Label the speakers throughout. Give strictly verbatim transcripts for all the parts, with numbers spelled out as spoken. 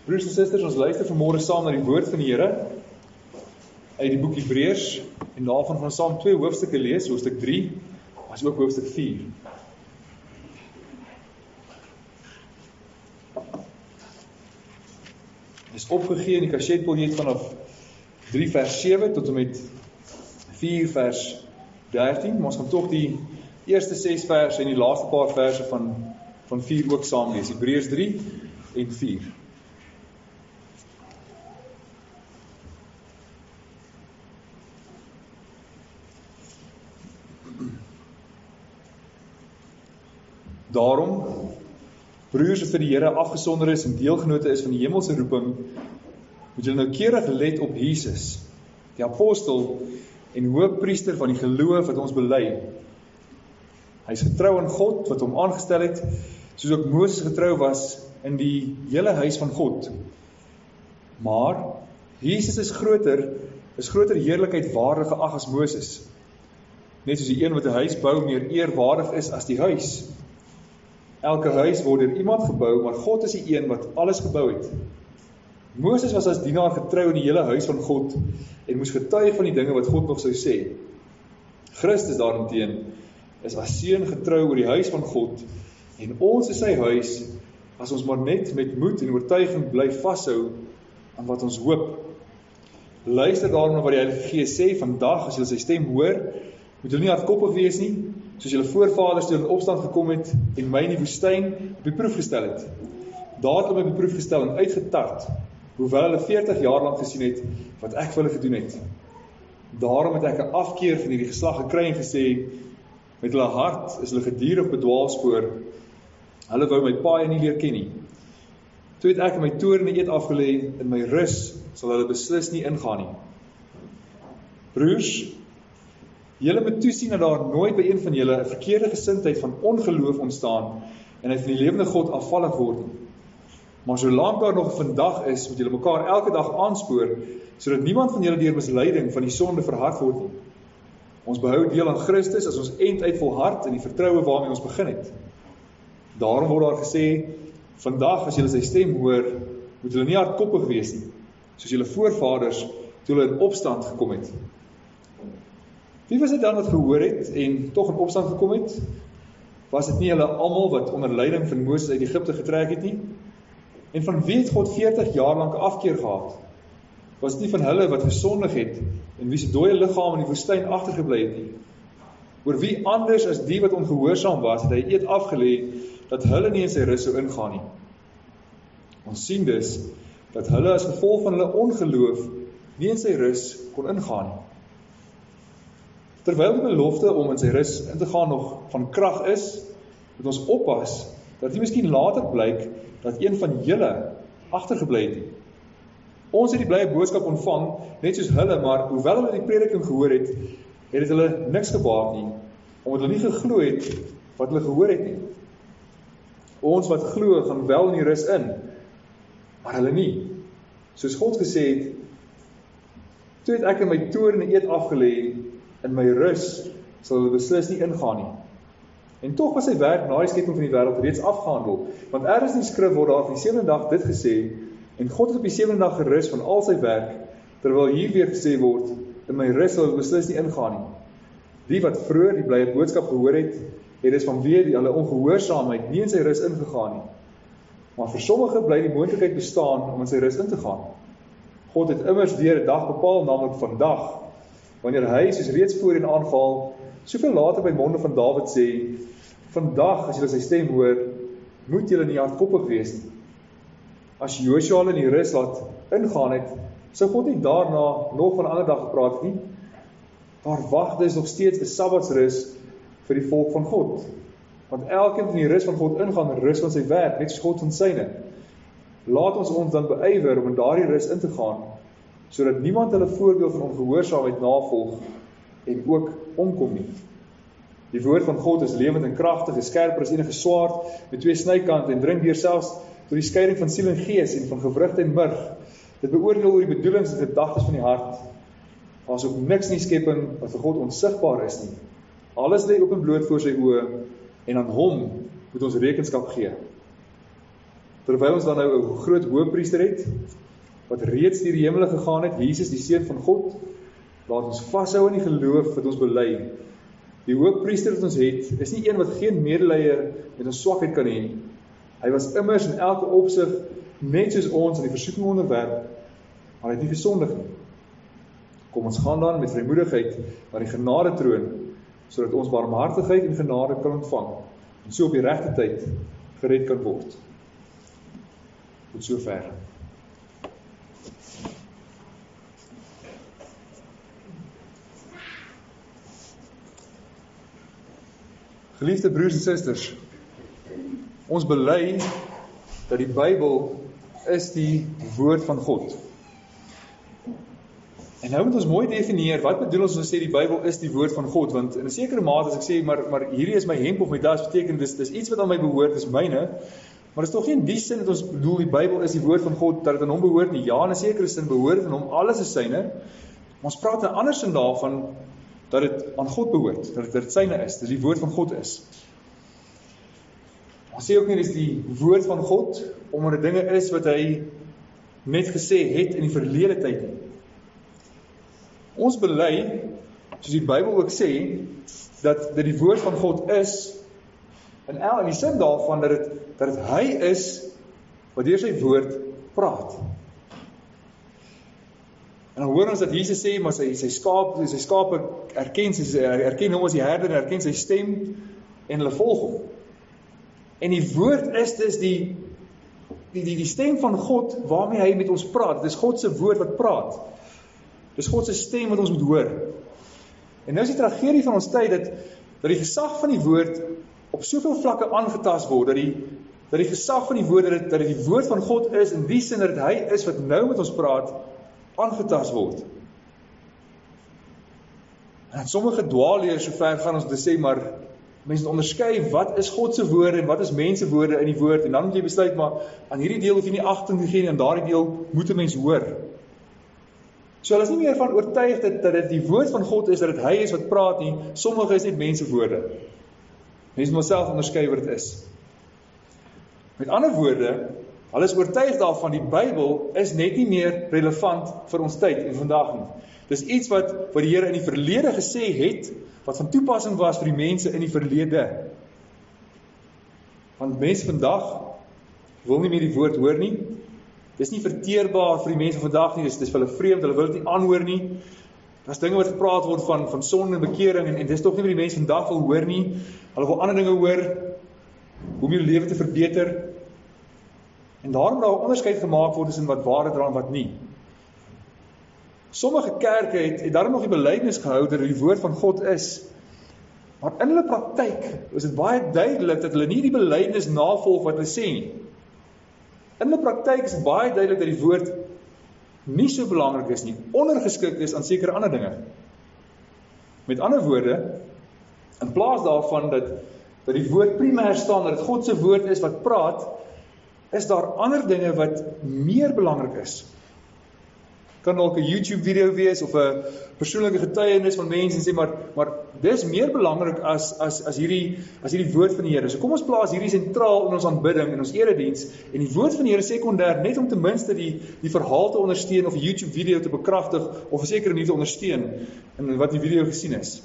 Speaker 1: Broers en susters, ons luister vanmôre saam na die woord van die Here uit die boek Hebreërs en daarvan gaan ons saam twee hoofstukke lees, hoofstuk drie, as ook hoofstuk vier. Dit is opgegee in die kassetbiljet vanaf drie vers sewe tot en met vier vers dertien, maar ons gaan tog die eerste ses verse en die laaste paar verse van, van vier ook saam lees, Hebreërs drie en vier. Daarom, broers wat vir die Here afgesonder is en deelgenote is van die hemelse roeping, moet julle noukeurig let op Jesus, die apostel en hoëpriester van die geloof wat ons bely. Hy is getrou aan God wat hom aangestel het, soos ook Moses getrou was in die hele huis van God. Maar Jesus is groter, is groter heerlikheid waardig geag as Moses. Net soos die een wat 'n huis bou meer eerwaardig is as die huis. Elke huis word deur iemand gebou, maar God is die een wat alles gebou het. Moses was as dienaar getrou in die hele huis van God en moes getuig van die dinge wat God nog sou sê. Christus daarenteen is as seun getrou oor die huis van God en ons is sy huis as ons maar net met moed en oortuiging bly vashou aan wat ons hoop. Luister daarom na wat die Heilige Gees sê vandag as julle sy stem hoor, moet julle nie hardkoppig wees nie, soos julle voorvaders toe in opstand gekom het en my in die woestyn op die proef gestel het. Daar het hulle my op die proef gestel en uitgetart, hoewel hulle veertig jaar lang gesien het wat ek vir hulle gedoen het. Daarom het ek 'n afkeer van hierdie geslag gekry en gesê, met hulle hart is hulle gedurig op 'n dwaalspoor. Hulle wou my paai nie leer ken nie. Toe het ek my toorn en eed afgelê, in my rus sal hulle beslis nie ingaan nie. Broers, julle moet toesien dat daar nooit by een van julle 'n verkeerde gesindheid van ongeloof ontstaan en hy van die lewende God afvallig word nie. Maar solank daar nog vandag is, moet julle mekaar elke dag aanspoor, sodat niemand van julle deur misleiding van die sonde verhard word nie. Ons behou deel aan Christus as ons end uit volhard in die vertroue waarmee ons begin het. Daarom word daar gesê, vandag as julle sy stem hoor, moet julle nie hardkoppig wees nie, soos julle voorvaders toe hulle in opstand gekom het. Wie was dit dan wat gehoor het en tog in opstand gekom het? Was dit nie hulle almal wat onder leiding van Moses uit Egipte getrek het nie? En van wie het God veertig jaar lank afkeer gehad? Was dit nie van hulle wat gesondig het en wie se dooie liggaam in die woestyn agtergebly het nie? Oor wie anders as die wat ongehoorsaam was, het hy eed afgelê dat hulle nie in sy rus sou ingaan nie. Ons sien dus dat hulle as gevolg van hulle ongeloof nie in sy rus kon ingaan nie. Terwyl die belofte om in sy rus in te gaan nog van krag is, moet ons oppas dat dit miskien later blyk dat een van julle agtergebly het nie. Ons het die blye boodskap ontvang, net soos hulle, maar hoewel hulle die prediking gehoor het, het dit hulle niks gebaat nie, omdat hulle nie geglo het wat hulle gehoor het nie. Ons wat glo gaan wel in die rus in, maar hulle nie. Soos God gesê het, toe het ek in my toorn en eed afgelê, in my rus sal hulle beslis nie ingaan nie. En tog was sy werk na die skepping van die wêreld reeds afgehandel, want ergens in die skrif word daar van die sewende dag dit gesê, en God het op die sewende dag gerus van al sy werk, terwyl hier weer gesê word, in my rus sal hulle beslis nie ingaan nie. Die wat vroeër die blye boodskap gehoor het, het is vanweë die hulle ongehoorsaamheid nie in sy rus ingegaan nie. Maar vir sommige bly die moontlikheid bestaan om in sy rus in te gaan. God het immers weer 'n dag bepaal, naamlik vandag, wanneer hy, soos reeds voorheen aangehaal, soveel later by monde van Dawid sê, vandag, as julle sy stem hoor, moet julle nie hardkoppig wees nie. As Joshua hulle in die rus laat ingaan het, sou God nie daarna nog van 'n ander dag gepraat het nie. Daar wag dus nog steeds 'n Sabbatsrus vir die volk van God. Want elkeen van die rus van God ingaan, rus van sy werk, net soos God van syne. Laat ons ons dan beywer om in daardie rus in te gaan, sodat niemand hulle voorbeeld van ongehoorsaamheid navolg en ook omkom nie. Die woord van God is lewend en kragtig, is skerper as enige swaard met twee snykante en dring deur selfs tot die skeiding van siel en gees en van gewrigte en murg. Dit beoordeel oor die bedoelings en gedagtes van die hart. Daar is ook niks in die skepping wat vir God onsigbaar is nie. Alles lê oop en bloot voor sy oë en aan hom moet ons rekenskap gee. terwyl ons dan nou 'n groot hoëpriester het, wat reeds deur die hemele gegaan het, Jesus, die Seun van God, laat ons vashou in die geloof wat ons bely. Die hoëpriester wat ons het, is nie een wat geen medelee met ons swakheid kan hê nie. Hy was immers in elke opsig net soos ons aan die versoeking onderwerp, maar hy het nie gesondig nie. Kom ons gaan dan met vrymoedigheid na die genade troon, sodat ons barmhartigheid en genade kan ontvang, en so op die regte tyd gered kan word. Tot sover. Geliefde broers en susters, ons bely dat die Bybel is die woord van God. En nou moet ons mooi definieer, wat bedoel ons as ons sê die Bybel is die woord van God, want in 'n sekere mate as ek sê, maar, maar hierdie is my hemp of my das, beteken dis, dis iets wat aan my behoort, dis myne, maar is toch nie in die sin dat ons bedoel die Bybel is die woord van God, dat het aan hom behoort nie. Ja, in 'n sekere sin behoort het aan hom, alles is syne, maar ons praat in 'n ander sin daarvan, dat het aan God behoort, dat het, dat het syne is, dat die woord van God is. Ons sê ook nie, dis die woord van God, omdat dit dinge is wat hy net gesê het in die verlede tyd nie. Ons bely, soos die Bybel ook sê, dat dit die woord van God is, in el in die sin daarvan, dat het, dat het hy is, wat deur sy woord praat. En dan hoor ons dat Jesus sê, maar sy, sy skaap, sy skape erken, sy, erken hom as die herder, en erken sy stem, en hulle volg hom. En die woord is dus die, die, die, die stem van God, waarmee hy met ons praat. Dit is God se woord wat praat. Dit is God se stem wat ons moet hoor. En nou is die tragedie van ons tyd, dat, dat die gesag van die woord, op soveel vlakke aangetast word, dat die, dat die gesag van die woord, dat dit, dat dit die woord van God is, in die sin dat hy is wat nou met ons praat, aangetast word. En sommige dwaalleers, so ver gaan ons te sê, maar mense onderskei, wat is God se woorde, en wat is mense woorde in die woord, en dan moet jy besluit, maar aan hierdie deel hoef jy nie agting te gee, en daardie deel moet 'n mens hoor. So hulle is nie meer van oortuig dat, dat dit die woord van God is, dat dit hy is wat praat nie, sommige is net mense woorde. Mense moet self onderskei wat dit is. Met ander woorde, hulle is oortuig daarvan, die Bybel is net nie meer relevant vir ons tyd en vandag nie. Dis iets wat, wat die Here in die verlede gesê het, wat van toepassing was vir die mense in die verlede. Want mense vandag wil nie meer die woord hoor nie. Dis nie verteerbaar vir die mense vandag nie, dis, dis vir hulle vreemd, hulle wil dit nie aanhoor nie. Daar's dinge wat gepraat word van, van sonde en bekering, en, en dis toch nie wat die mense vandag wil hoor nie. Hulle wil ander dinge hoor, hoe om jou lewe te verbeter. En daarom daar 'n onderskeid gemaak word tussen wat waar is en wat nie. Sommige kerke het, het daarom nog die belydenis gehou dat die woord van God is, maar in hulle praktyk is dit baie duidelik dat hulle nie die belydenis navolg wat hulle sê nie. In hulle praktyk is dit baie duidelik dat die woord nie so belangrik is nie, ondergeskik is aan sekere ander dinge. Met ander woorde, in plaas daarvan dat, dat die woord primêr staan, dat dit God se woord is wat praat, is daar ander dinge wat meer belangrik is. Kan ook 'n YouTube video wees, of 'n persoonlike getuienis van mense, en sê, maar, maar dis meer belangrik as, as, as, hierdie, as hierdie woord van die Here. So kom ons plaas hierdie sentraal in ons aanbidding, in ons erediens, en die woord van die Here sekondêr, net om ten minste die, die verhaal te ondersteun, of 'n YouTube video te bekragtig, of 'n sekere manier te ondersteun, in wat die video gesien is.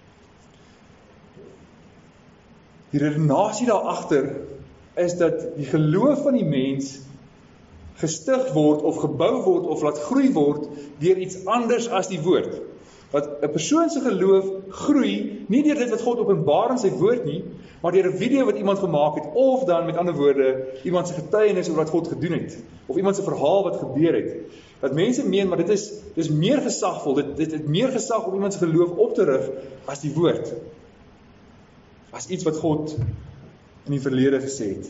Speaker 1: Die redenasie daar agter, is dat die geloof van die mens gestig word, of gebou word, of laat groei word, deur iets anders as die woord. Dat 'n persoon se geloof groei, nie deur dit wat God openbaar in sy woord nie, maar deur 'n video wat iemand gemaak het, of dan met ander woorde, iemand se getuienis oor wat God gedoen het, of iemand se verhaal wat gebeur het. Dat mense meen, maar dit is, dit is meer gesagvol, dit, dit het meer gesag om iemand se geloof op te rig, as die woord. As iets wat God in die verlede gesê het.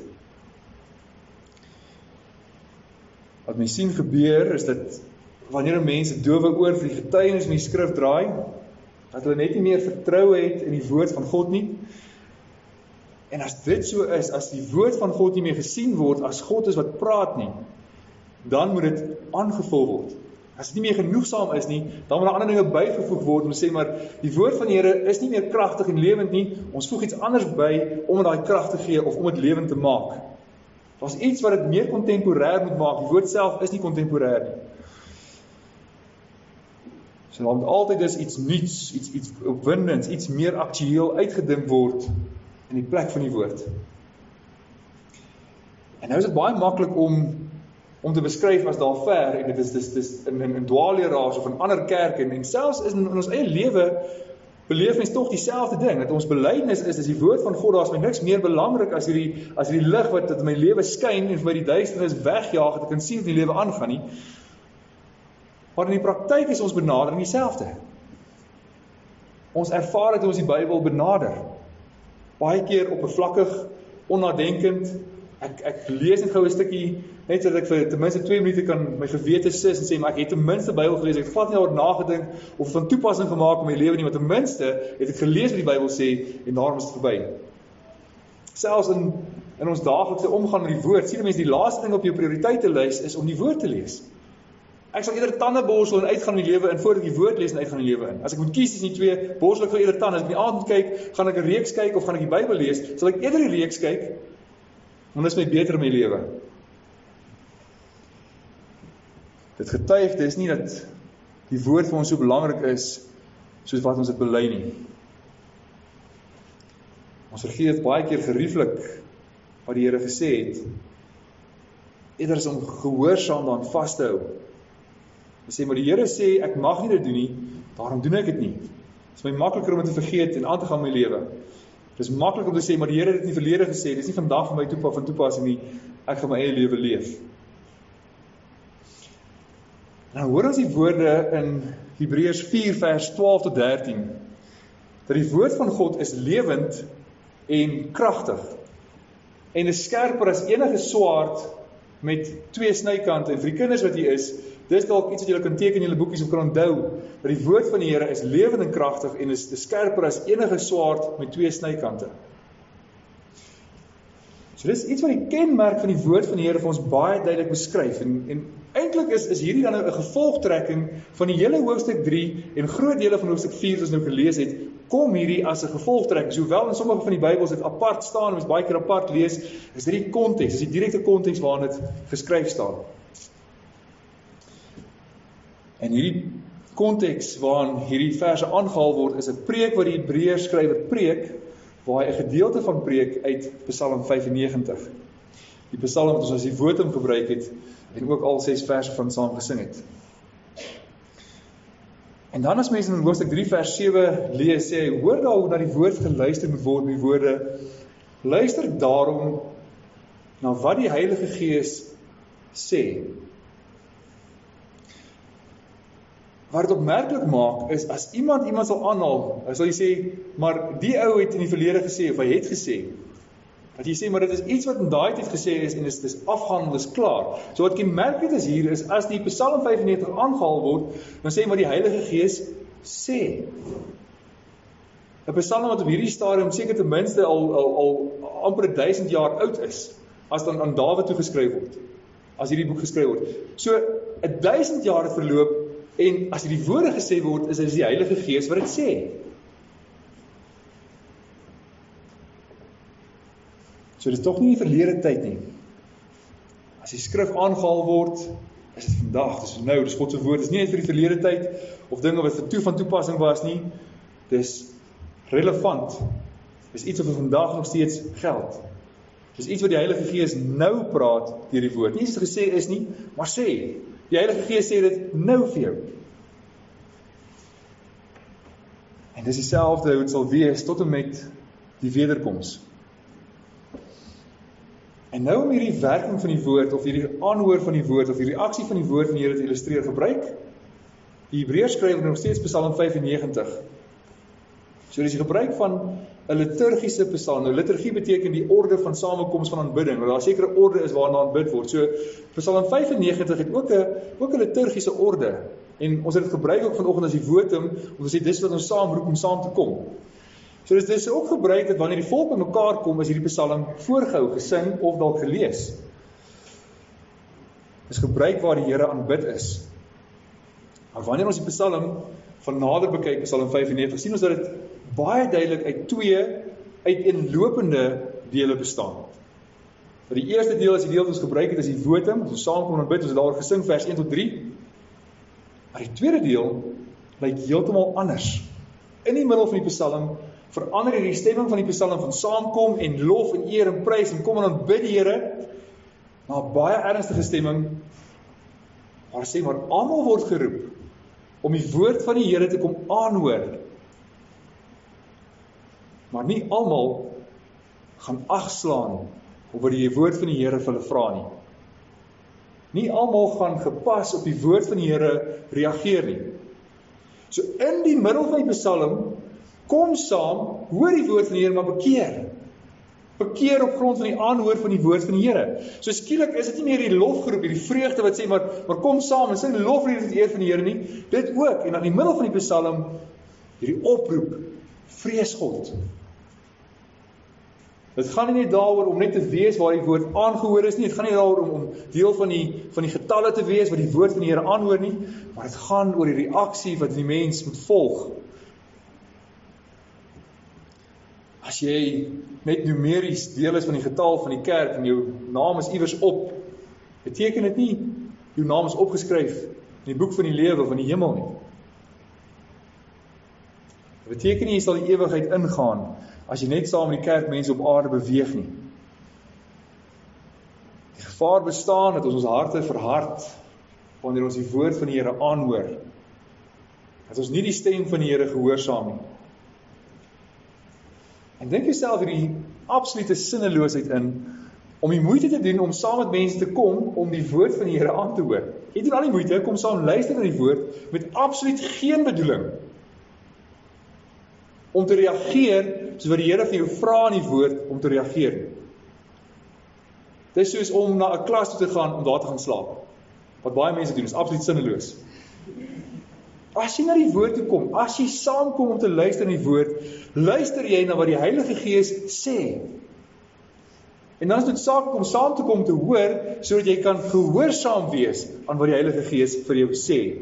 Speaker 1: Wat my sien gebeur, is dat wanneer mense dowe oor vir die getuienis in die skrif draai, dat hulle net nie meer vertroue het in die woord van God nie. En as dit so is, as die woord van God nie meer gesien word, as God is wat praat nie, dan moet dit aangevul word. As dit nie meer genoegsaam is nie, dan moet daar ander dinge bygevoeg word, om te sê, maar die woord van die Here is nie meer kragtig en lewend nie, ons voeg iets anders by, om dit daai krag te gee, of om dit lewend te maak. Daar's iets wat dit meer kontemporêr moet maak. Die woord self is nie kontemporêr nie. So daar moet altyd is iets nuuts, iets, iets opwindends, iets meer aktueel uitgedink word in die plek van die woord. En nou is dit baie maklik om om te beskryf as daar ver, en dit is, dis, dis in, in, in dwaalleraars of in ander kerke, en, en selfs in, in ons eie lewe, beleef mens tog dieselfde ding, dat ons belydenis is, is die woord van God, daar is my niks meer belangrik as hierdie, as hierdie lig wat in my lewe skyn, en vir my die duisternis wegjaag, dat ek kan sien wat die lewe aangaan nie. Maar in die praktyk is ons benadering dieselfde. Ons ervaar dat ons die Bybel benader. Baie keer oppervlakkig, onnadenkend, ek, ek lees net gou 'n stukkie, net sodat ek vir ten minste twee minute kan my gewete sis en sê, maar ek het ten minste Bybel gelees, ek het glad nie oor nagedink of van toepassing gemaak in my lewe nie, maar ten minste het ek gelees wat die Bybel sê en daarom is dit verby. Selfs in, in ons daaglikse omgang met die woord, sien mense die laaste ding op jou prioriteitenlys is om die woord te lees. Ek sal eerder tande borsel en uitgaan in die lewe in voordat ek die woord lees en uitgaan in die lewe in. As ek moet kies tussen die twee, borsel ek vir eerder tande. As ek in die aand moet kyk, gaan ek 'n reeks kyk of gaan ek die Bybel lees, sal ek eerder die reeks kyk, want dit is my beter in my lewe. Dit getuig, dit is nie dat die woord vir ons so belangrik is, soos wat ons dit bely nie. Ons vergeet baie keer gerieflik wat die Here gesê het, eerder is om gehoorsaam daaraan vas te hou. Ons sê, maar die Here sê, ek mag nie dit doen nie, daarom doen ek dit nie. Dit is my makliker om dit te vergeet en aan te gaan my lewe. Dit is maklik om te sê, maar die Here het dit nie verlede gesê, dit is nie vandag vir my toepas van toepassing nie, ek gaan my eie lewe leef. Nou hoor ons die woorde in Hebreërs vier vers twaalf tot dertien, dat die woord van God is lewend en kragtig, en is skerper as enige swaard met twee snykante, en vir die kinders wat hier is, dis dalk iets wat julle kan teken in julle boekies of kan onthou, dat die woord van die Here is lewend en kragtig en is skerper as enige swaard met twee snykante. So dis iets wat die kenmerk van die woord van die Here vir ons baie duidelik beskryf, en, en eintlik is, is hierdie dan 'n gevolgtrekking van die hele hoofstuk drie en groot dele van hoofstuk vier, as ons nou gelees het, kom hierdie as 'n gevolgtrekking, sowel in sommige van die Bybels dit apart staan, en ons baie keer apart lees, is dit die konteks, is die direkte konteks waarin dit geskryf staan. En hierdie konteks waarin hierdie verse aangehaal word, is 'n preek wat die Hebreërs skrywer preek, waar hy 'n gedeelte van preek uit Psalm vyfennegentig. Die Psalm wat ons as die votum gebruik het, en ook al ses verse van saam gesing het. En dan as mense in hoofstuk drie vers sewe lees, sê hy, hoor daar hoe na die woord geluister moet word met die woorde, luister daarom na wat die Heilige Gees sê. Wat dit opmerklik maak, is as iemand iemand sal aanhaal, sal jy sê, maar die ou het in die verlede gesê, of hy het gesê, dat jy sê, maar dit is iets wat in daai tyd gesê is, en is, is afgehandel, is klaar. So wat kenmerkend is hier, is as die Psalm vyfennegentig aangehaal word, dan sê maar die Heilige Gees sê. 'n Psalm wat op hierdie stadium seker ten minste al, al, al amper duisend jaar oud is, as dan aan Dawid toegeskryf word, as hierdie boek geskryf word. So, 'n duisend jaar het verloop, en as hierdie woorde gesê word, is dit die Heilige Gees wat dit sê. So dit is tog nie die verlede tyd nie. As die skrif aangehaal word, is dit vandag, dis nou, dis God se woord, dis nie net vir die verlede tyd, of dinge wat vir toe van toepassing was nie, dis relevant, dis iets wat vir vandag nog steeds geld. Dis iets wat die Heilige Gees nou praat deur die woord, nie iets wat gesê is nie, maar sê, die Heilige Gees sê dit nou vir jou. En dis dieselfde hoe dit sal wees, tot en met die wederkoms. En nou om hierdie werking van die woord, of hierdie aanhoor van die woord, of die reaksie van die woord van die Here te illustreer, gebruik die Hebreërs skrywer nog steeds Psalm vyfennegentig. So dis die gebruik van 'n liturgiese psalm. Nou liturgie beteken die orde van samekoms van aanbidding, waar daar 'n sekere orde is waarna aanbid word. So Psalm vyfennegentig het ook 'n ook 'n liturgiese orde, en ons het dit gebruik ook vanoggend as die votum, om te sê dis wat ons saam roep om saam te kom. So dis dis ook gebruik dat wanneer die volk by mekaar kom, is hierdie psalm voorgehou, gesing of dalk gelees. Dis gebruik waar die Here aanbid is. Maar wanneer ons die psalm van nader bekyk, Psalm vyfennegentig, sien ons dat dit baie duidelik uit twee uiteenlopende dele bestaan. Dat die eerste deel is die deel wat ons gebruik het, is die votum, ons saamkom en bid, ons het daar gesing, vers een tot drie. Maar die tweede deel lyk heeltemal anders. In die middel van die Psalm verander die stemming van die Psalm van saamkom en lof en eer en prys en kom en aanbid die Here na 'n baie ernstige stemming, waar sê maar almal word geroep om die woord van die Here te kom aanhoor. Maar nie almal gaan agslaan op wat die woord van die Here vir hulle vra nie. Nie almal gaan gepas op die woord van die Here reageer nie. So in die middel van die Psalm, kom saam, hoor die woord van die Here, maar bekeer. Bekeer op grond van die aanhoor van die woord van die Here. So skielik is dit nie meer die lofgroep, die vreugde wat sê, maar, maar kom saam en sing loflied tot eer van die Here nie. Dit ook, en aan die middel van die Psalm, hierdie oproep, vrees God. Dit gaan nie net daaroor om net te wees waar die woord aangehoor is nie, dit gaan nie daaroor om, om deel van die, van die getalle te wees wat die woord van die Here aanhoor nie, maar dit gaan oor die reaksie wat die mens moet volg. As jy net numeries deel is van die getal van die kerk en jou naam is iewers op, beteken dit nie, jou naam is opgeskryf in die boek van die lewe van die hemel nie. Dit beteken nie, jy sal die ewigheid ingaan, as jy net saam met die kerk mense op aarde beweeg nie. Die gevaar bestaan dat ons ons harte verhard, wanneer ons die woord van die Here aanhoor, dat ons nie die stem van die Here gehoorsaam nie. En dink jouself hierdie absolute sinneloosheid in, om die moeite te doen om saam met mense te kom, om die woord van die Here aan te hoor. Jy doen al die moeite, kom saam luister na die woord, met absoluut geen bedoeling, om te reageer, soos wat die Here vir jou vra in die woord, om te reageer. Dit is soos om na 'n klas toe te gaan, om daar te gaan slaap. Wat baie mense doen, is absoluut sinneloos. As jy na die woord toe kom, as jy saamkom om te luister na die woord, luister jy na wat die Heilige Gees sê. En dan is dit saak om saam te kom te hoor, sodat jy kan gehoorsaam wees aan wat die Heilige Gees vir jou sê.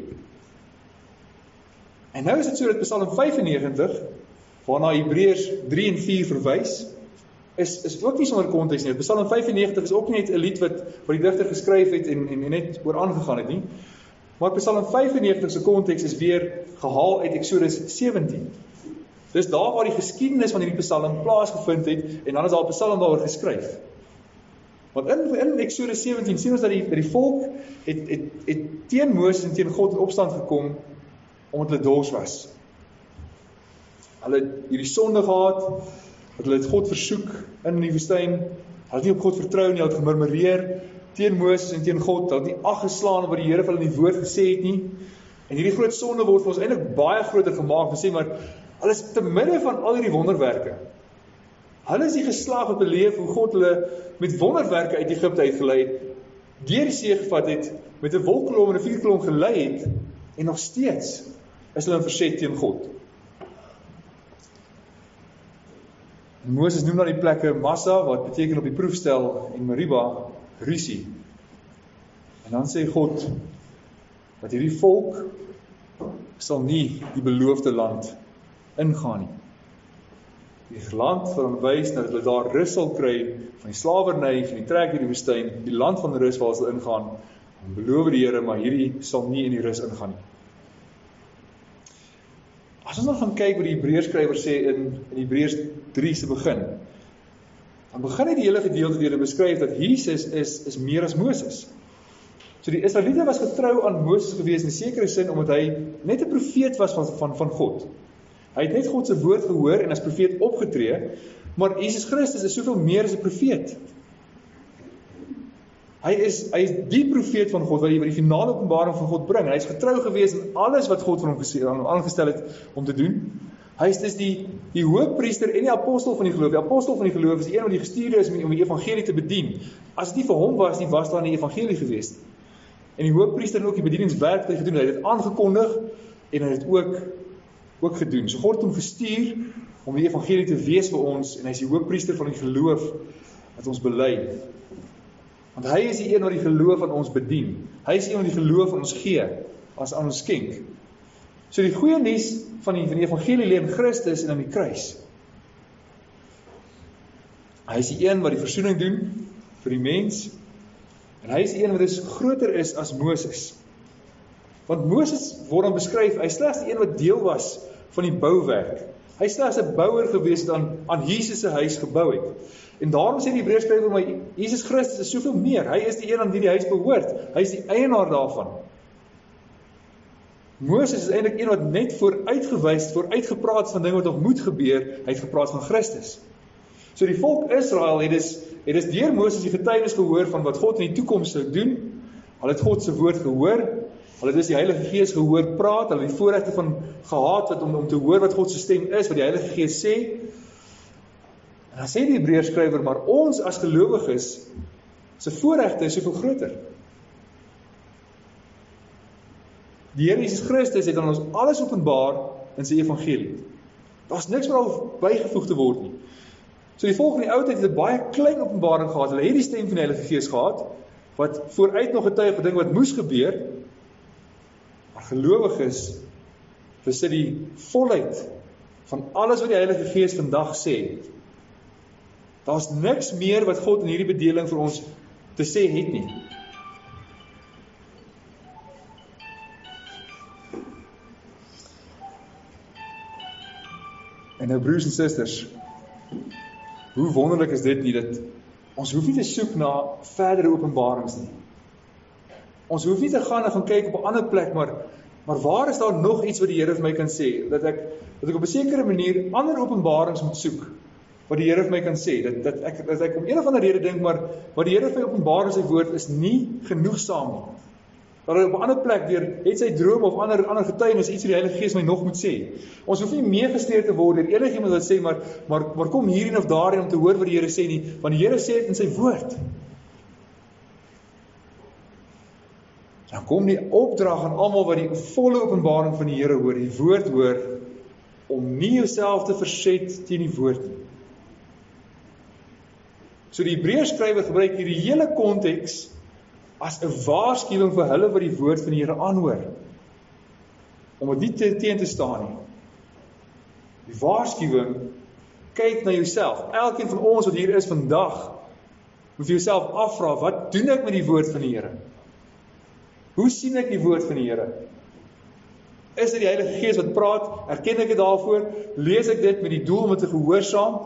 Speaker 1: En nou is dit so dat Psalm vyfennegentig, waarna Hebreërs drie en vier verwys, is, is ook nie sonder konteks nie. Psalm vyfennegentig is ook nie net 'n lied wat, wat die digter geskryf het en, en, en net oor aangegaan het nie. Maar Psalm vyfennegentig se konteks is weer gehaal uit Eksodus sewentien. Dis daar waar die geskiedenis van hierdie Psalm plaasgevind het, en dan is daar 'n Psalm daaroor geskryf. Want in, in Eksodus sewentien sien ons dat die, dat die volk het, het, het teen Moses en teen God in opstand gekom, omdat hulle dors was. Hulle het hierdie sonde gehad, dat hulle het God versoek in die woestyn, hulle het nie op God vertrou nie, hulle het gemurmureer teen Moses en teen God, hulle het nie ag geslaan op wat die Here vir hulle in die woord gesê het nie, en hierdie groot sonde word vir ons eintlik baie groter gemaak, ons sê maar, hulle is te midde van al hierdie wonderwerke, hulle is die geslag wat beleef hoe God hulle met wonderwerke uit Egipte uitgelei het, deur die see gevat het, met 'n wolkkolom en 'n vuurkolom gelei het, en nog steeds is hulle in verzet teen God. Moses noem na die plekke Massa, wat beteken op die proefstel, en Meriba, rusie. En dan sê God, dat hierdie volk sal nie die beloofde land ingaan nie. Die land wat hom wys dat hulle daar rus sal kry van die slawerny, van die trek in die woestyn, die land van rus waar hulle ingaan, en beloof die Here, maar hierdie sal nie in die rus ingaan nie. As ons dan gaan kyk wat die Hebreërskrywer sê in, in Hebreërs drie se begin, dan begin hy die hele gedeelte deur te beskryf dat Jesus is, is meer as Moses. So die Israeliete was getrou aan Moses gewees in 'n sekere sin, omdat hy net 'n profeet was van, van, van God. Hy het net God se woord gehoor en as profeet opgetree, maar Jesus Christus is soveel meer as 'n profeet. Hy is, hy is die profeet van God, wat die, wat die finale openbaring van God bring, en hy is getrou gewees in alles wat God van hom gesê, aangestel het om te doen. Hy is dus die, die hoofpriester en die apostel van die geloof. Die apostel van die geloof is die een wat die gestuurde is om die evangelie te bedien. As dit nie vir hom was, nie was daar nie evangelie gewees. En die hoofpriester het ook die bedieningswerk wat hy gedoen, hy het dit aangekondig, en hy het dit ook, ook gedoen. So God het hom gestuur, om die evangelie te wees vir ons, en hy is die hoofpriester van die geloof, wat ons bely. Want hy is die een wat die geloof aan ons bedien. Hy is die een wat die geloof aan ons gee, as aan ons skenk. So die goeie nuus van die, van die evangelie lê in Christus en aan die kruis. Hy is die een wat die versoening doen, vir die mens, en hy is die een wat is groter is as Moses. Want Moses word dan beskryf, hy is slegs die een wat deel was van die bouwerk. Hy is slegs 'n bouer gewees het aan, aan Jesus se huis gebou het. En daarom sê die Hebreërskrywer, maar Jesus Christus is soveel meer. Hy is die een aan wie die huis behoort. Hy is die eienaar daarvan. Moses is eintlik een wat net vooruitgewys, vooruitgepraat van dinge wat nog moet gebeur. Hy het gepraat van Christus. So die volk Israel het dus, het dus deur Moses die getuienis gehoor van wat God in die toekoms sou doen. Hulle het God se woord gehoor. Hulle het dus die Heilige Gees gehoor praat. Hulle het die voorregte van gehad wat om, om te hoor wat God se stem is, wat die Heilige Gees sê. En dan sê die Hebreërskrywer, maar ons as gelowiges se voorregte is soveel groter. Die Here Jesus Christus het aan ons alles openbaar in sy evangelie. Daar's niks meer al bygevoeg te word nie. So die volk in die ou tyd het 'n baie klein openbaring gehad. Hulle het die stem van die Heilige Gees gehad, wat vooruit nog getuig van dinge wat moes gebeur. Maar gelowiges besit die volheid van alles wat die Heilige Gees vandag sê. Daar's niks meer wat God in hierdie bedeling vir ons te sê het nie. En nou broers en susters, hoe wonderlik is dit nie, dat ons hoef nie te soek na verdere openbarings nie. Ons hoef nie te gaan en gaan kyk op 'n ander plek, maar, maar waar is daar nog iets wat die Here vir my kan sê, dat ek, dat ek op 'n sekere manier ander openbarings moet soek, wat die Here vir my kan sê, dat, dat, ek, dat ek om een of ander rede dink, maar wat die Here vir my openbaar in sy woord is nie genoegsaam nie. Dat hy op 'n ander plek weer, het sy droom of ander, ander getuienis, iets wat die Heilige Gees my nog moet sê. Ons hoef nie meegesteer te word deur enigiemand wat sê, maar, maar, maar kom hierin of daarin om te hoor wat die Here sê nie, want die Here sê dit in sy woord. Dan kom die opdrag aan almal wat die volle openbaring van die Here hoor, die woord hoor, om nie jouself te verset teen die woord nie. So die Hebreërskrywer gebruik hierdie hele konteks as 'n waarskuwing vir hulle wat die woord van die Here aanhoor, om dit nie teen te staan nie. Die waarskuwing, kyk na jouself. Elkeen van ons wat hier is vandag, moet vir jouself afvra, wat doen ek met die woord van die Here? Hoe sien ek die woord van die Here? Is dit die Heilige Gees wat praat? Erken ek dit daarvoor? Lees ek dit met die doel om dit te gehoorsaam?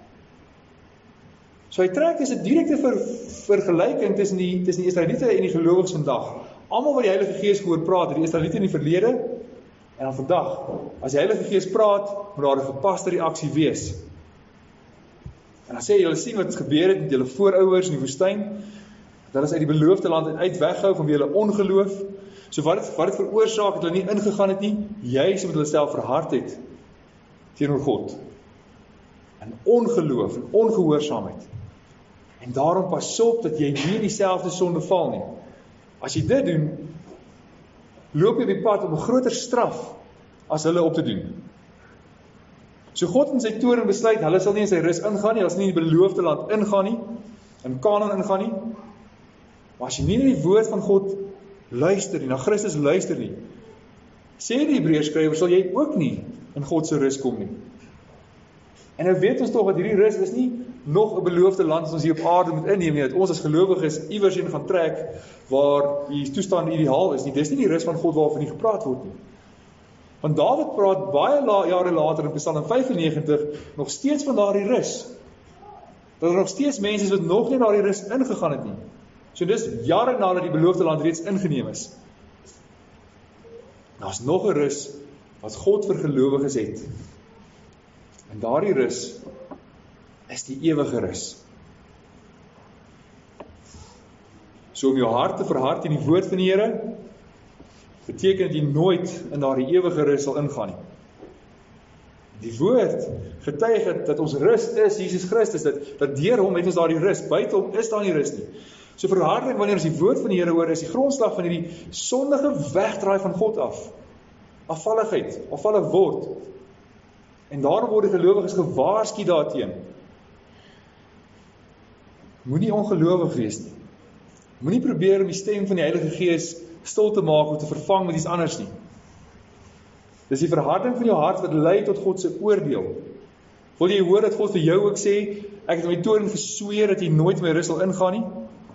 Speaker 1: So hy trek is 'n direkte ver, vergelyking tussen die, tussen die Israeliete en die gelowiges vandag. Almal wat die Heilige Gees gehoor praat, het die Israeliete in die verlede, en dan vandag, as die Heilige Gees praat, moet daar 'n gepaste reaksie wees. En dan sê julle sien wat gebeur het met julle voorouers in die woestyn, dat hulle is uit die beloofde land uit weghou vanweë hulle ongeloof. So wat het, wat het veroorsaak het hulle nie ingegaan het nie, juis omdat hulle self verhard het teenoor God. En ongeloof en ongehoorsaamheid. En daarom pas op dat jy nie dieselfde sonde val nie. As jy dit doen, loop jy op die pad om 'n groter straf as hulle op te doen. So God in sy toorn besluit, hulle sal nie in sy rus ingaan nie, hulle sal nie in die beloofde land ingaan nie, in Kanaan ingaan nie. Maar as jy nie na die woord van God luister nie, na Christus luister nie, sê die Hebreërskrywer, sal jy ook nie in God se rus kom nie. En nou weet ons tog dat hierdie rus is nie nog 'n beloofde land wat ons hier op aarde moet inneem nie, dat ons as gelowiges iewers heen gaan trek waar die toestand ideaal is nie. Dis nie die rus van God waarvan nie gepraat word nie. Want Dawid praat baie la, jare later in Psalm vyfennegentig nog steeds van daardie rus. Dat er nog steeds mense is wat nog nie daardie rus ingegaan het nie. So dis jare nadat die beloofde land reeds ingeneem is. Daar's nog 'n rus wat God vir gelowiges het. En daardie rus is die ewige rus. So om jou hart te verhard in die woord van die Here, beteken dat jy nooit in daardie ewige rus sal ingaan nie. Die woord getuig dat, dat ons rus is Jesus Christus, dat, dat deur hom het ons daardie rus, buite hom is daar nie rus nie. So verharding wanneer ons die woord van die Here hoor, is die grondslag van hierdie sondige wegdraai van God af. Afvalligheid, afvallig word. En daarom word die gelowiges gewaarsku daarteen. Moenie ongelowig wees nie. Moenie probeer om die stem van die Heilige Gees stil te maak of te vervang met iets anders nie. Dis die verharding van jou hart wat lei tot God se oordeel. Wil jy hoor dat God vir jou ook sê, ek het my toorn gesweer dat jy nooit my rus sal ingaan nie?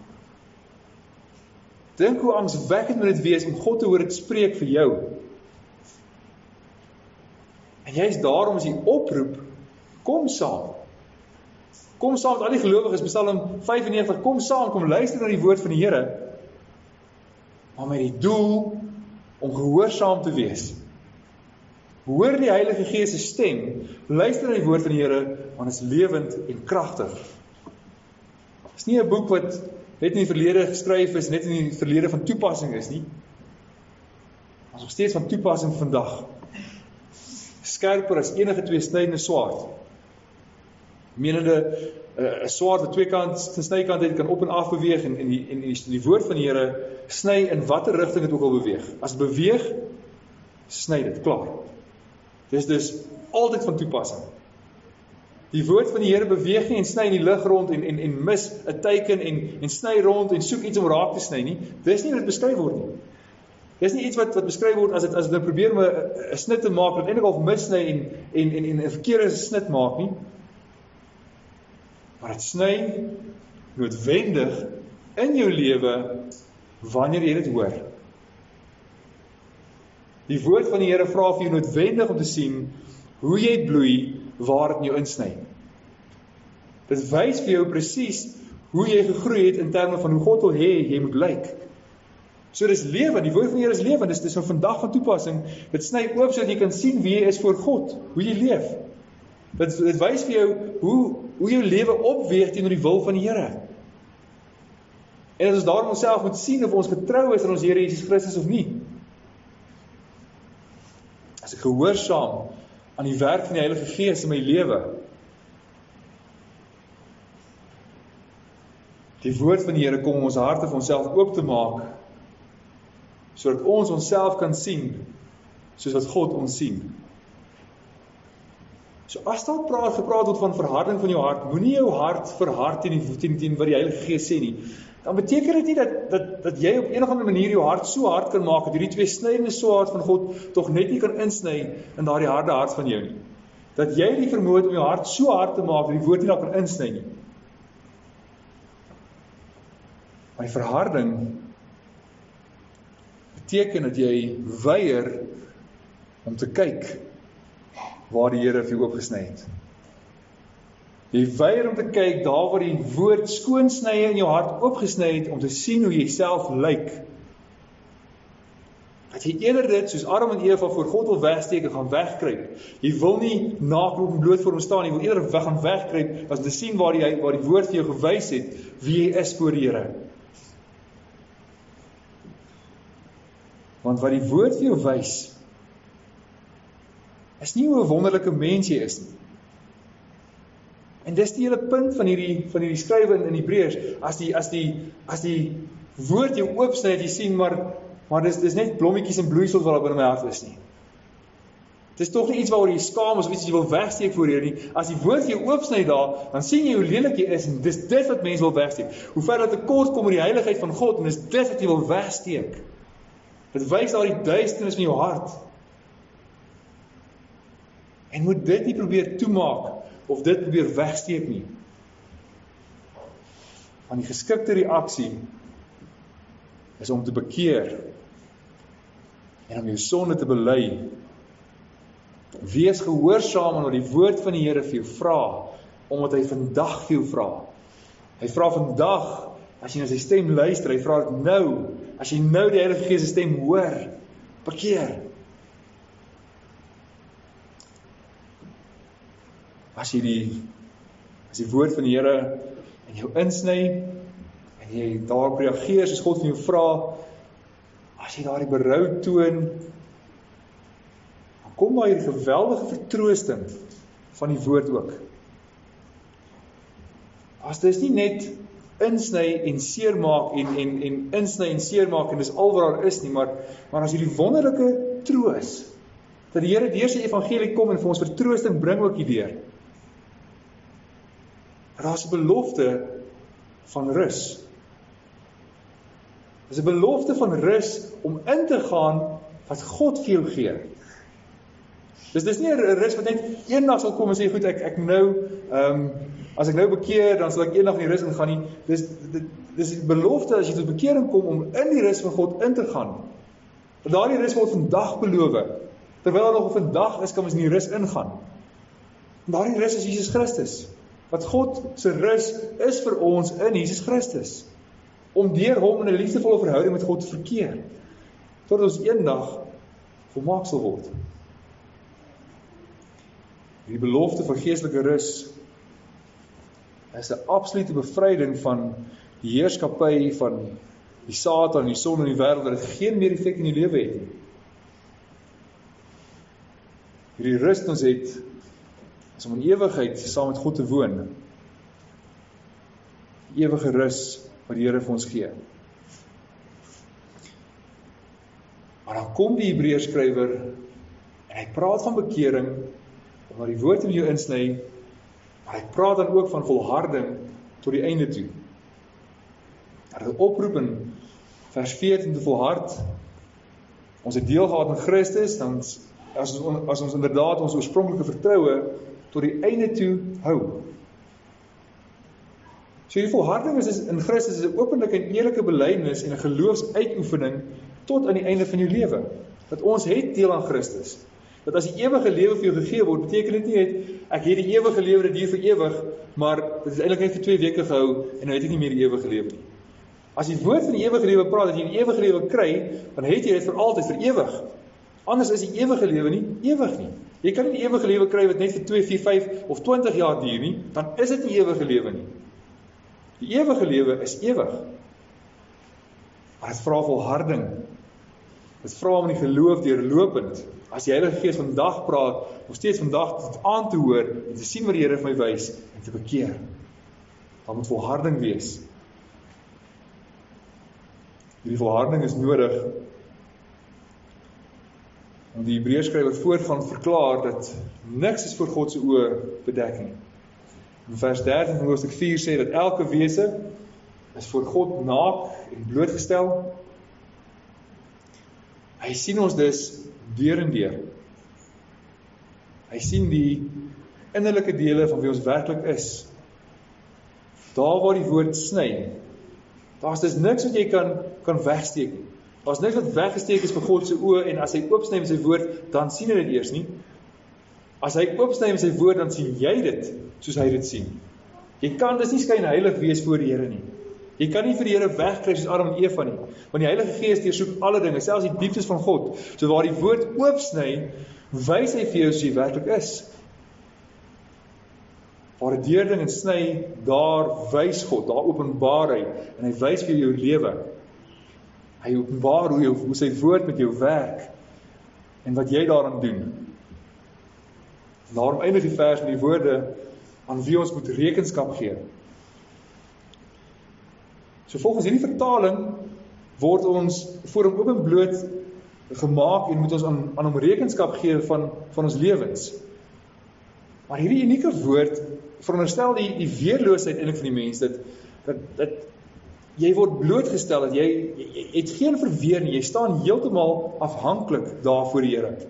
Speaker 1: Dink hoe angswekkend moet dit wees om God te hoor dit spreek vir jou. En jy is daarom as jy oproep, kom saam. Kom saam met al die gelowiges, Psalm vyfennegentig, kom saam, kom luister na die woord van die Here, maar met die doel om gehoorsaam te wees. Hoor die Heilige Gees se stem, luister na die woord van die Here, want dit is lewend en kragtig. Dit is nie 'n boek wat net in die verlede geskryf is, net in die verlede van toepassing is nie. Maar is nog steeds van toepassing vandag. Skerper as enige tweesnydende swaard. Menende, 'n uh, swaard wat twee kant, sy snykant het, kan op en af beweeg, en, en, die, en die, die woord van die Here sny in watter rigting het ook al beweeg. As het beweeg, sny dit, klaar. Dit is dus altyd van toepassing. Die woord van die Here beweeg nie en sny in die lug rond en, en, en mis 'n teiken en, en sny rond en soek iets om raak te sny nie. Dis nie wat beskryf word nie. Dis nie iets wat, wat beskryf word as dit as dit nou probeer om 'n snit te maak, wat eintlik al missny en en en, en 'n verkeerde snit maak nie. Maar dit sny noodwendig in jou lewe wanneer jy dit hoor. Die woord van die Here vra vir jou noodwendig om te sien hoe jy bloei waar dit in jou insny. Dit wys vir jou presies hoe jy gegroei het in terme van hoe God wil hê jy moet lyk. So dis lewe, die woord van die Here is lewe, dis dis van vandag van toepassing. Dit sny oop sodat jy kan sien wie jy is voor God, hoe jy leef. Dit dit wys vir jou hoe hoe jou lewe opweeg teenoor die wil van die Here. En as ons daarom onsself moet sien of ons getrou is aan ons Here Jesus Christus of nie. As ek gehoorsaam aan die werk van die Heilige Gees in my lewe. Die woord van die Here kom om ons harte vir onsself oop te maak, sodat ons onsself kan sien, soos wat God ons sien. So as daar praat, gepraat word van verharding van jou hart, moenie jou hart verhard teen, teen, teen wat die Heilige Gees sê nie. Dan beteken dit nie dat, dat, dat jy op enige ander manier jou hart so hard kan maak, dat hierdie twee snydende swaard van God tog net nie kan insny in daardie harde hart van jou nie. Dat jy die vermoë het om jou hart so hard te maak, dat die woord nie daar kan insny nie. Maar die verharding beteken dat jy weier om te kyk waar die Here vir jou oopgesny het. Jy weier om te kyk daar waar die woord skoonsnye in jou hart oopgesny het, om te sien hoe jy self lyk. Dat jy eerder dit, soos Adam en Eva voor God wil wegsteek en gaan wegkruip. Jy wil nie naak en bloot voor hom staan, jy wil eerder weg gaan wegkruip, as te sien waar die, waar die woord vir jou gewys het, wie jy is voor die Here. Want wat die woord vir jou wys, is nie hoe 'n wonderlike mens jy is nie. En dis die hele punt van hierdie van hierdie skrywe in, in Hebreërs, as die as die as die woord jou oopsny, jy sien maar maar dis dis net blommetjies en bloeisels wat daar binne my hart is nie. Dis tog nie iets waaroor jy skaam is of iets wat jy wil wegsteek voor hier nie. As die woord jou oopsny daar, dan sien jy hoe lelik jy is en dis dit wat mense wil wegsteek. Hoe ver dat tekort kom met die heiligheid van God en dis dit wat jy wil wegsteek. Dit wys daar die duisternis van jou hart. En moet dit nie probeer toemaak of dit probeer wegsteek nie. Want die geskikte reaksie is om te bekeer en om jou sonde te bely. Wees gehoorsaam aan wat die woord van die Here vir jou vra, omdat hy vandag vir jou vra. Hy vra vandag, as jy na sy stem luister, hy vra dit nou, as jy nou die Heilige Gees se stem hoor, bekeer. As jy die, as die woord van die Here in jou insny, en jy daarop reageer, soos God vir jou vra, as jy daar die berou toon, dan kom daar hierdie geweldige vertroosting van die woord ook. As dit is nie net insny en seermaak en, en, en insny en seermaak en dis al wat daar is nie, maar, maar as hierdie wonderlike troos, dat die Here deur sy evangelie kom en vir ons vertroosting bring ook hierdeur. Daar is 'n belofte van rus. Dit is 'n belofte van rus om in te gaan wat God vir jou gee. Dus dis nie 'n rus wat net eendag sal kom en sê, goed, ek, ek nou, um, as ek nou bekeer, dan sal ek eendag in die rus ingaan nie. Dis, dis, dis die belofte, as jy tot bekering kom, om in die rus van God in te gaan. Daardie rus word vandag beloof. Terwyl daar nog vandag is, kan ons in die rus ingaan. En daardie rus is Jesus Christus. Wat God se rus is vir ons in Jesus Christus. Om deur hom in 'n liefdevolle verhouding met God te verkeer. Totdat ons eendag volmaak sal word. Die belofte van geestelike rus is 'n absolute bevryding van die heerskappy van die Satan, die son en die wêreld, dat dit geen meer effek in die lewe het nie. Hierdie rus ons het, is om in ewigheid saam met God te woon. Die ewige rus wat die Here vir ons gee. Maar dan kom die Hebreërskrywer en hy praat van bekering, omdat die woord in jou insny, maar hy praat dan ook van volharding tot die einde toe. Hy het oproep in vers veertien te volhard. Ons het deel gehad in Christus, dan as ons, as ons inderdaad ons oorspronklike vertroue tot die einde toe hou. So die volharding is in Christus is 'n openlike en eerlike belydenis en 'n geloofsuitoefening tot aan die einde van jou lewe. Dat ons het deel aan Christus. Dat as die ewige lewe vir jou gegee word, beteken dit nie net ek het die ewige lewe dit duur vir ewig, maar dit is eintlik net vir twee weke gehou en nou het ek nie meer die ewige lewe nie. As die woord van die ewige lewe praat, dat jy die ewige lewe kry, dan het jy dit vir altyd, vir ewig. Anders is die ewige lewe nie ewig nie. Jy kan nie die ewige lewe kry wat net vir twee, vier, vyf of twintig jaar duur nie, dan is dit nie ewige lewe nie. Die ewige lewe is ewig. Maar dit vra volharding. Dit vra om in die geloof deurlopend. As die Heilige Gees vandag praat, nog steeds vandag aan te hoor en te sien wat die Here vir my wys en te bekeer. Dan moet volharding wees. Hierdie volharding is nodig om die Hebreërskrywer voortgaan verklaar dat niks is voor God se oë bedek nie. In vers dertien van hoofstuk vier sê dat elke wese is voor God naak en blootgestel. Hy sien ons dus deur en deur. Hy sien die innerlike dele van wie ons werklik is. Daar waar die woord sny, daar's dus niks wat jy kan, kan wegsteek nie. Daar's niks wat weggesteek is vir God se oë, en as hy oopsny met sy woord, dan sien hy dit eers nie. As hy oopsny met sy woord, dan sien jy dit, soos hy dit sien. Jy kan dus nie skynheilig wees voor die Here nie. Jy kan nie vir die Here wegkry soos Adam en Eva nie, want die Heilige Gees deursoek alle dinge, selfs die dieptes van God. So waar die woord oopsny, wys hy vir jou soos jy werklik is. Waar 'n deurding en sny, daar wys God, daar openbaar hy, en hy wys vir jou lewe. Hy openbaar hoe, jou, hoe sy woord met jou werk, en wat jy daaraan doen. Daarom eindig die vers met die woorde, aan wie ons moet rekenskap gee. So volgens hierdie vertaling, word ons voor hom openbloot gemaak, en moet ons aan, aan hom rekenskap gee van, van ons lewens. Maar hierdie unieke woord, veronderstel die, die weerloosheid eintlik van die mens, dat, dat, dat jy word blootgestel, dat jy, jy, jy het geen verweer nie, jy staan heeltemal afhanklik daar voor die Here.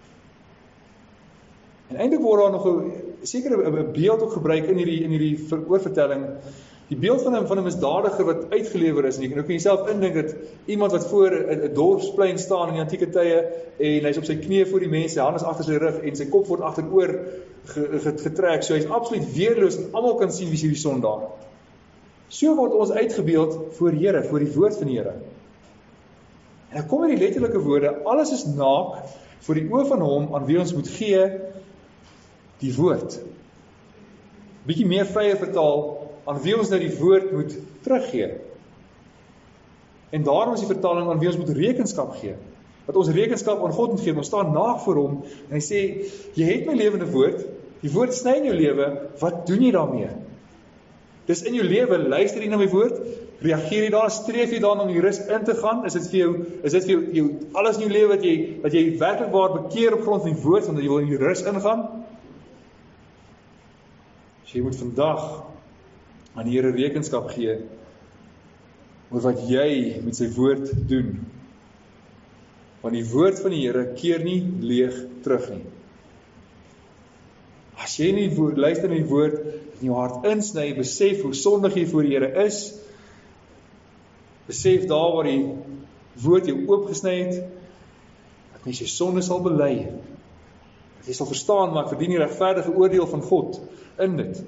Speaker 1: En eintlik word daar nog 'n sekere 'n beeld ook gebruik in hierdie in hierdie oorvertelling, die beeld van 'n van 'n misdadiger wat uitgelewer is, en jy kan ook in jouself indink dat iemand wat voor 'n dorpsplein staan in die antieke tye, en hy's op sy knieë voor die mense, sy hand is agter sy rug en sy kop word agteroor getrek, so hy's absoluut weerloos en almal kan sien wie is hierdie sondaar. So word ons uitgebeeld voor die Here, voor die woord van die Here. En dan kom hier die letterlike woorde, alles is naak voor die oë van hom aan wie ons moet gee die woord. Bietjie meer vrye vertaal, aan wie ons nou die woord moet teruggee. En daarom is die vertaling aan wie ons moet rekenskap gee. Dat ons rekenskap aan God moet gee, ons staan naak voor hom, en hy sê, jy het my lewende woord, die woord sny in jou lewe, wat doen jy daarmee? Dis in jou lewe, luister jy na my woord, reageer jy daar, streef jy daarna om die rus in te gaan, is dit vir jou, is dit vir jou, jou alles in jou lewe, dat jy, dat jy werklik waar bekeer op grond van die woord, omdat jy wil in die rus ingaan? So jy moet vandag aan die Here rekenskap gee oor wat jy met sy woord doen. Want die woord van die Here keer nie leeg terug nie. As jy nie woord, luister na die woord, in jou hart insny, besef hoe sondig jy voor die Here is, besef daar waar die woord jou oopgesny het, dat mens jou sonde sal bely, dat jy sal verstaan, maar ek verdien die regverdige oordeel van God in dit.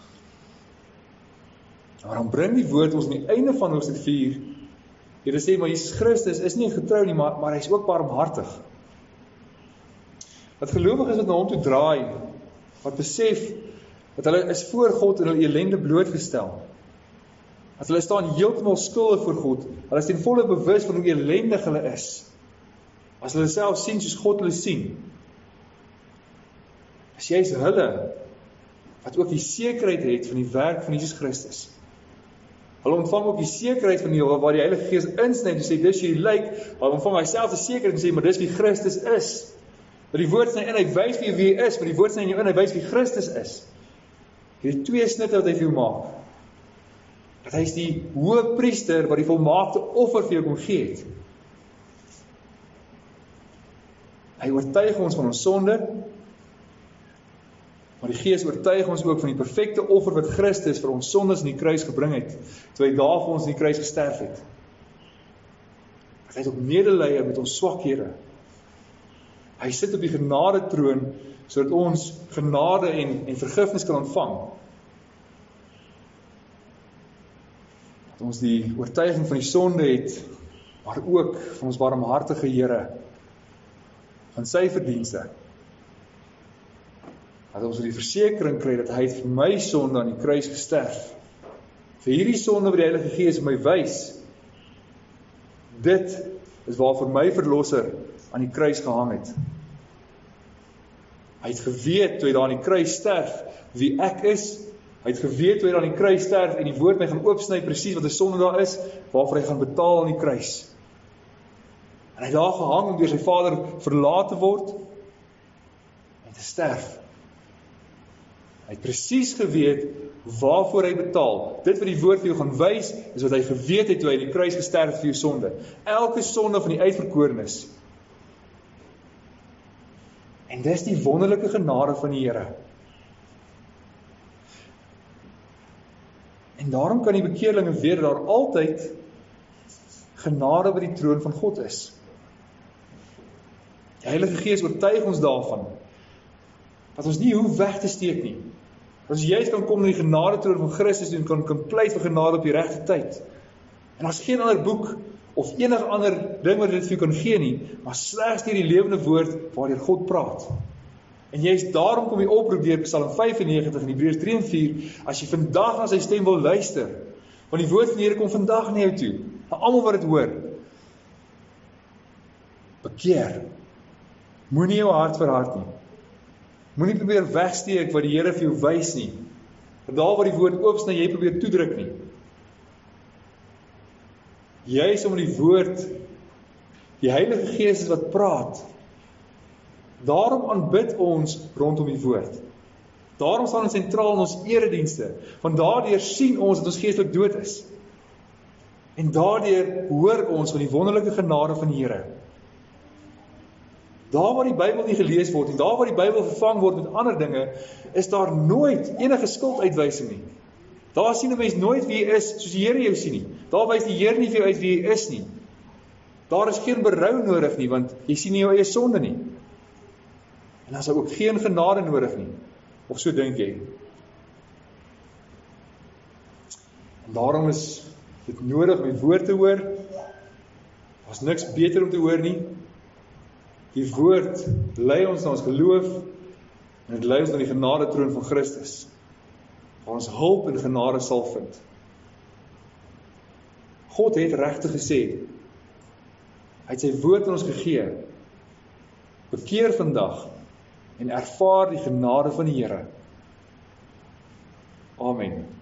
Speaker 1: Maar dan bring die woord ons aan die einde van hoofstuk vier, Here sê, maar Jesus Christus is nie getrou nie, maar, maar hy is ook barmhartig. Wat gelowig is wat na hom toe draai, wat besef, dat hulle is voor God en hulle ellende blootgestel. Dat hulle staan heeltemal skuldig voor God, hulle is ten volle bewus van hoe ellendig hulle is. As hulle self sien soos God hulle sien. As jy is hulle, wat ook die sekerheid het van die werk van Jesus Christus. Hulle ontvang ook die sekerheid van die, waar die Heilige Gees insny, en sê, dis jy lyk, hulle ontvang hy self die sekerheid en sê, maar dis wie Christus is. Maar die woord sny in, hy wys wie wie hy is, maar die woord sny in jou in, hy wys wie Christus is. Hierdie twee snitte wat hy vir jou maak. Dat hy is die hoë priester, wat die volmaakte offer vir jou kom gee het. Hy oortuig ons van ons sonde, maar die Gees oortuig ons ook van die perfekte offer wat Christus vir ons sondes in die kruis gebring het, toe hy daar vir ons in die kruis gesterf het. Dat hy het op medelee met ons swakhede. Hy sit op die genade troon, sodat ons genade en, en vergifnis kan ontvang. Dat ons die oortuiging van die sonde het, maar ook van ons barmhartige Here, van sy verdienste. Dat ons die versekering kry dat hy het vir my sonde aan die kruis gesterf. Vir hierdie sonde wat die Heilige Gees my wys, dit is waarvoor my verlosser aan die kruis gehang het. Hy het geweet toe hy daar aan die kruis sterf, wie ek is. Hy het geweet toe hy daar aan die kruis sterf en die woord my gaan oopsny presies wat die sonde daar is, waarvoor hy gaan betaal aan die kruis. En hy het daar gehang om deur sy Vader verlaat te word en te sterf. Hy het presies geweet waarvoor hy betaal. Dit wat die woord vir jou gaan wys, is wat hy geweet het toe hy die kruis gesterf vir jou sonde. Elke sonde van die uitverkorenes. En dis die wonderlike genade van die Here. En daarom kan die bekeerlinge weet dat daar altyd genade by die troon van God is. Die Heilige Gees oortuig ons daarvan, dat ons nie hoef weg te steek nie. Ons juist kan kom na die genade troon van Christus en kan, kan pleit vir genade op die regte tyd. En as geen ander boek of enig ander ding wat dit vir jou kan gee nie, maar slegs deur die lewende woord waardeur God praat. En juist daarom kom die oproep deur Psalm vyfennegentig en Hebreërs drie en vier, as jy vandag na sy stem wil luister, want die woord van die Here kom vandag na jou toe, na almal wat dit hoor. Bekeer. Moenie jou hart verhard nie. Moenie probeer wegsteek wat die Here vir jou wys nie. Want daar waar die woord oopsny, jy probeer toedruk nie. Juis om die woord, die Heilige Gees is wat praat. Daarom aanbid ons rondom die woord. Daarom staan ons sentraal in ons eredienste, want daardeur sien ons dat ons geestelik dood is. En daardeur hoor ons van die wonderlike genade van die Here. Daar waar die Bybel nie gelees word, en daar waar die Bybel vervang word met ander dinge, is daar nooit enige skulduitwysing nie. Daar sien 'n mens nooit wie jy is, soos die Here jou sien nie. Daar wys die Here nie vir jou uit wie jy is nie. Daar is geen berou nodig nie, want jy sien nie jou eie sonde nie. En daar is ook geen genade nodig nie. Of so dink jy. En daarom is dit nodig om die woord te hoor. Daar is niks beter om te hoor nie. Die woord lei ons na ons geloof en dit lei ons na die genade troon van Christus, waar ons hulp en genade sal vind. God het regtig gesê, hy het sy woord aan ons gegee, bekeer vandag en ervaar die genade van die Here. Amen.